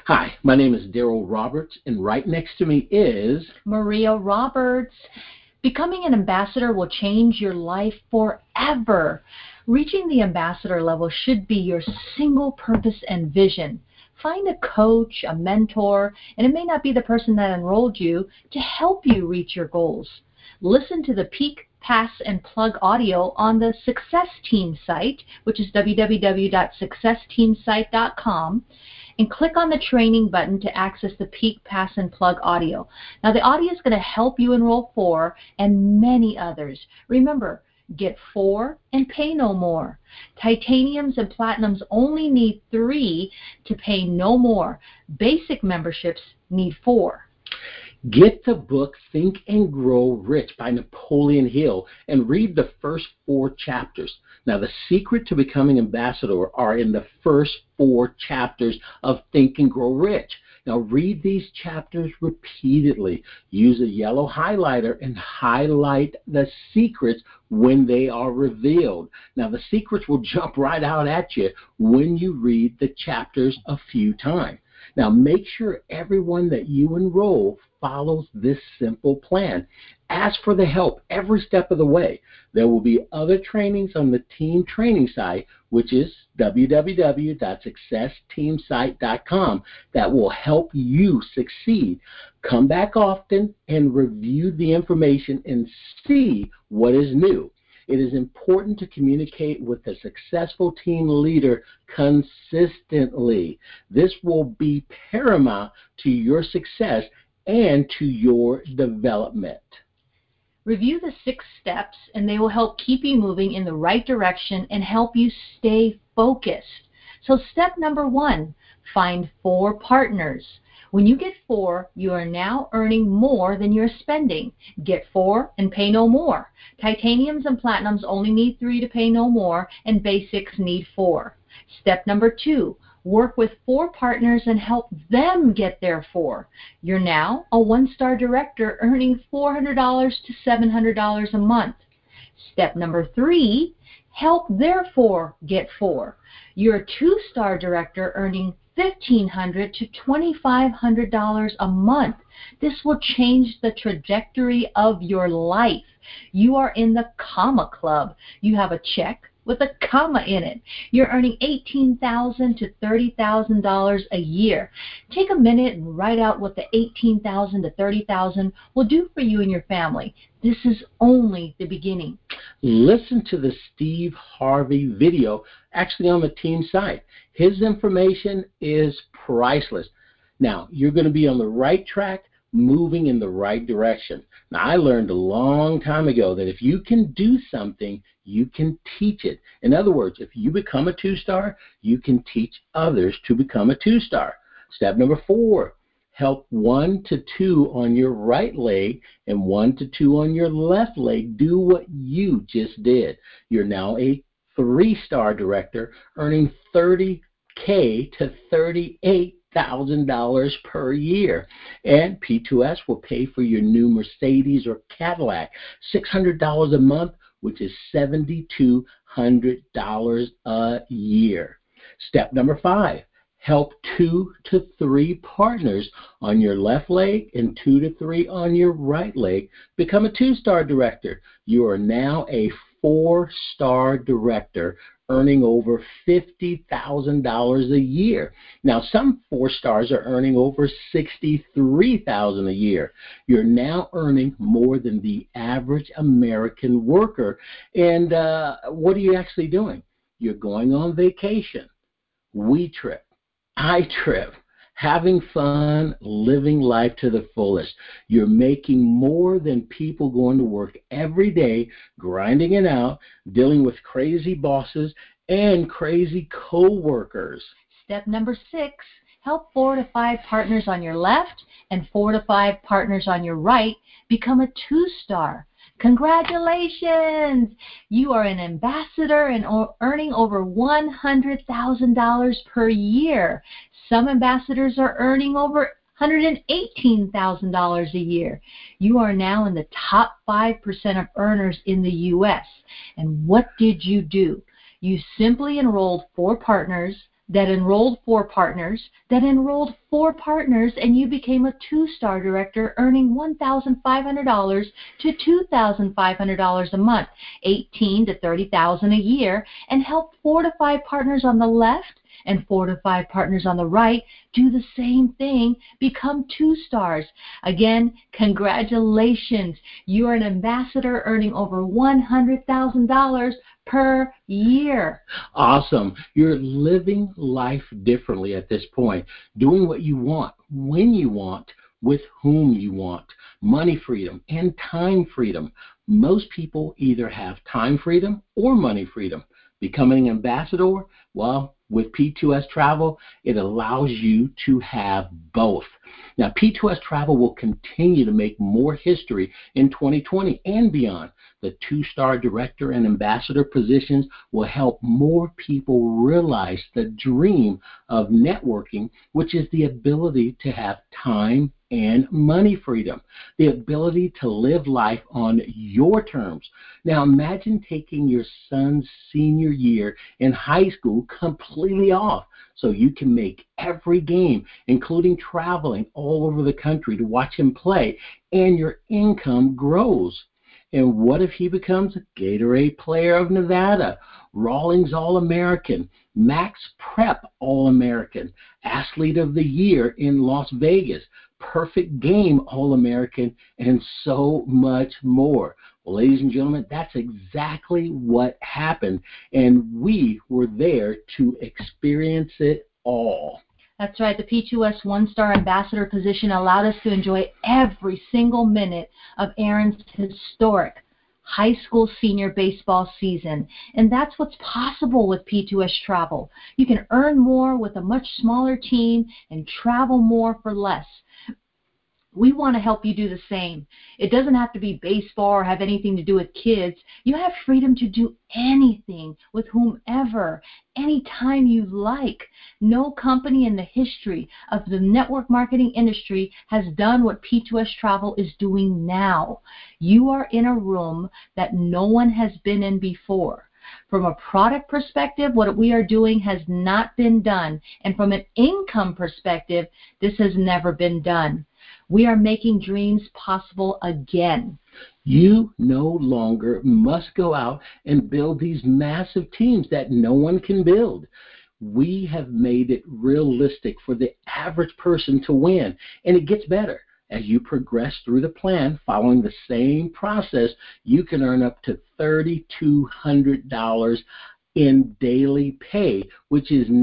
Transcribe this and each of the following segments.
Hi, my name is Daryl Roberts, and right next to me is Maria Roberts. Becoming an ambassador will change your life forever. Reaching the ambassador level should be your single purpose and vision. Find a coach, a mentor, and it may not be the person that enrolled you to help you reach your goals. Listen to the Peak, Pass, and Plug audio on the Success Team site, which is www.successteamsite.com, and click on the training button to access the Peak, Pass, and Plug audio. Now, the audio is going to help you enroll 4 and many others. Remember, get 4 and pay no more. Titaniums and platinums only need 3 to pay no more. Basic memberships need 4. Get the book Think and Grow Rich by Napoleon Hill and read the first 4 chapters. Now, the secret to becoming ambassador are in the first 4 chapters of Think and Grow Rich. Now, read these chapters repeatedly. Use a yellow highlighter and highlight the secrets when they are revealed. Now, the secrets will jump right out at you when you read the chapters a few times. Now, make sure everyone that you enroll follows this simple plan. Ask for the help every step of the way. There will be other trainings on the team training site, which is www.successteamsite.com, that will help you succeed. Come back often and review the information and see what is new. It is important to communicate with a successful team leader consistently. This will be paramount to your success and to your development. Review the 6 steps, and they will help keep you moving in the right direction and help you stay focused. So step number 1, find 4 partners. When you get 4, you are now earning more than you're spending. Get 4 and pay no more. Titaniums and platinums only need 3 to pay no more, and basics need 4. Step number 2, work with 4 partners and help them get their 4. You're now a 1-star director earning $400 to $700 a month. Step number 3, help their 4 get 4. You're a 2-star director earning $1,500 to $2,500 a month. This will change the trajectory of your life. You are in the comma club. You have a check with a comma in it. You're earning $18,000 to $30,000 a year. Take a minute and write out what the $18,000 to $30,000 will do for you and your family. This is only the beginning. Listen to the Steve Harvey video actually on the team site. His information is priceless. Now, you're going to be on the right track, moving in the right direction. Now, I learned a long time ago that if you can do something, you can teach it. In other words, if you become a 2-star, you can teach others to become a 2-star. Step number 4, help 1 to 2 on your right leg and 1 to 2 on your left leg do what you just did. You're now a 3-star director earning $30K to $38,000 per year. And P2S will pay for your new Mercedes or Cadillac, $600 a month, which is $7,200 a year. Step number 5, help 2 to 3 partners on your left leg and 2 to 3 on your right leg become a 2-star director. You are now a 4-star director earning over $50,000 a year. Now, some 4-stars are earning over $63,000 a year. You're now earning more than the average American worker. And what are you actually doing? You're going on vacation, WeTrip, iTrip, having fun, living life to the fullest. You're making more than people going to work every day, grinding it out, dealing with crazy bosses and crazy co-workers. Step number 6, help 4 to 5 partners on your left and 4 to 5 partners on your right become a 2-star. Congratulations! You are an ambassador and earning over $100,000 per year. Some ambassadors are earning over $118,000 a year. You are now in the top 5% of earners in the U.S. And what did you do? You simply enrolled 4 partners. that enrolled 4 partners, and you became a 2-star director earning $1,500 to $2,500 a month, $18,000 to $30,000 a year, and helped 4 to 5 partners on the left and 4 to 5 partners on the right do the same thing, become 2-stars. Again, congratulations. You are an ambassador earning over $100,000 per year. Awesome. You're living life differently at this point, doing what you want, when you want, with whom you want, money freedom and time freedom. Most people either have time freedom or money freedom. Becoming an ambassador, well, with P2S Travel, it allows you to have both. Now, P2S Travel will continue to make more history in 2020 and beyond. The 2-star director and ambassador positions will help more people realize the dream of networking, which is the ability to have time and money freedom, the ability to live life on your terms. Now imagine taking your son's senior year in high school completely off so you can make every game, including traveling all over the country to watch him play, and your income grows. And what if he becomes a Gatorade Player of Nevada, Rawlings All-American, Max Prep All-American, Athlete of the Year in Las Vegas, Perfect Game All-American, and so much more? Well, ladies and gentlemen, that's exactly what happened, and we were there to experience it all. That's right. The P2S 1-star ambassador position allowed us to enjoy every single minute of Aaron's historic high school senior baseball season. And that's what's possible with P2S Travel. You can earn more with a much smaller team and travel more for less. We want to help you do the same. It doesn't have to be baseball or have anything to do with kids. You have freedom to do anything with whomever, anytime you like. No company in the history of the network marketing industry has done what P2S Travel is doing now. You are in a room that no one has been in before. From a product perspective, what we are doing has not been done. And from an income perspective, this has never been done. We are making dreams possible again. You no longer must go out and build these massive teams that no one can build. We have made it realistic for the average person to win, and it gets better. As you progress through the plan, following the same process, you can earn up to $3,200 in daily pay, which is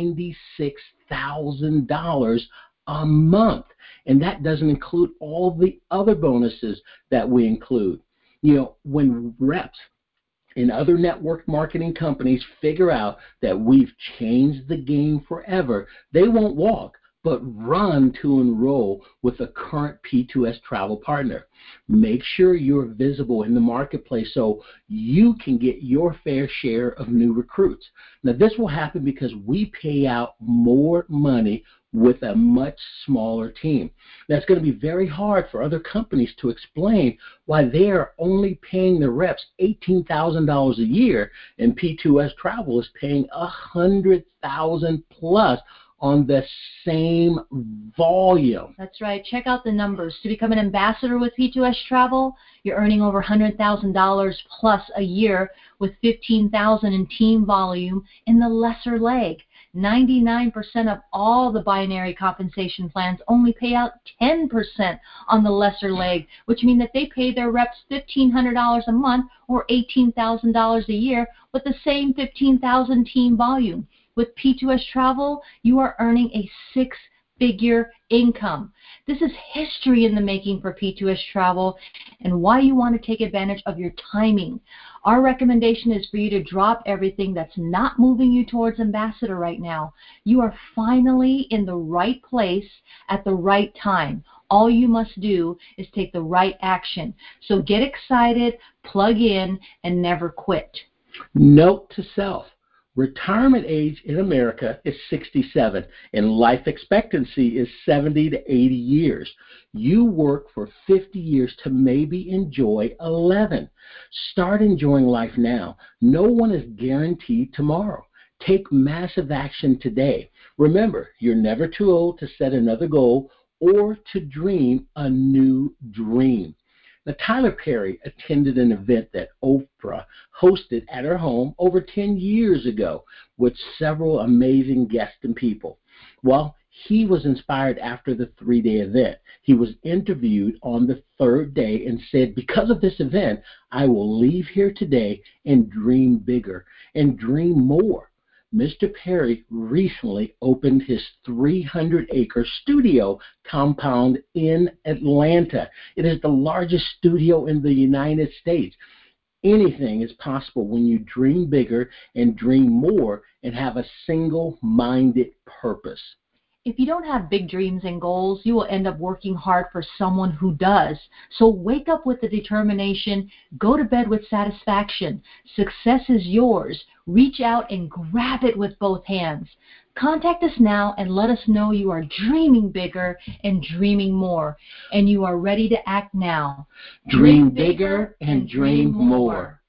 $96,000 a month. And that doesn't include all the other bonuses that we include. You know, when reps in other network marketing companies figure out that we've changed the game forever, they won't walk, but run to enroll with a current P2S Travel partner. Make sure you're visible in the marketplace so you can get your fair share of new recruits. Now, this will happen because we pay out more money with a much smaller team. Now, it's going to be very hard for other companies to explain why they are only paying the reps $18,000 a year and P2S Travel is paying $100,000 plus on the same volume. That's right. Check out the numbers. To become an ambassador with P2S Travel, you're earning over $100,000 plus a year with $15,000 in team volume in the lesser leg. 99% of all the binary compensation plans only pay out 10% on the lesser leg, which means that they pay their reps $1,500 a month or $18,000 a year with the same $15,000 team volume. With P2S Travel, you are earning a 6-figure income. This is history in the making for P2S Travel and why you want to take advantage of your timing. Our recommendation is for you to drop everything that's not moving you towards ambassador right now. You are finally in the right place at the right time. All you must do is take the right action. So get excited, plug in, and never quit. Note to self. Retirement age in America is 67, and life expectancy is 70 to 80 years. You work for 50 years to maybe enjoy 11. Start enjoying life now. No one is guaranteed tomorrow. Take massive action today. Remember, you're never too old to set another goal or to dream a new dream. Now, Tyler Perry attended an event that Oprah hosted at her home over 10 years ago with several amazing guests and people. Well, he was inspired after the 3-day event. He was interviewed on the third day and said, because of this event, I will leave here today and dream bigger and dream more. Mr. Perry recently opened his 300-acre studio compound in Atlanta. It is the largest studio in the United States. Anything is possible when you dream bigger and dream more and have a single-minded purpose. If you don't have big dreams and goals, you will end up working hard for someone who does. So wake up with the determination, go to bed with satisfaction. Success is yours. Reach out and grab it with both hands. Contact us now and let us know you are dreaming bigger and dreaming more, and you are ready to act now. Dream bigger and dream more.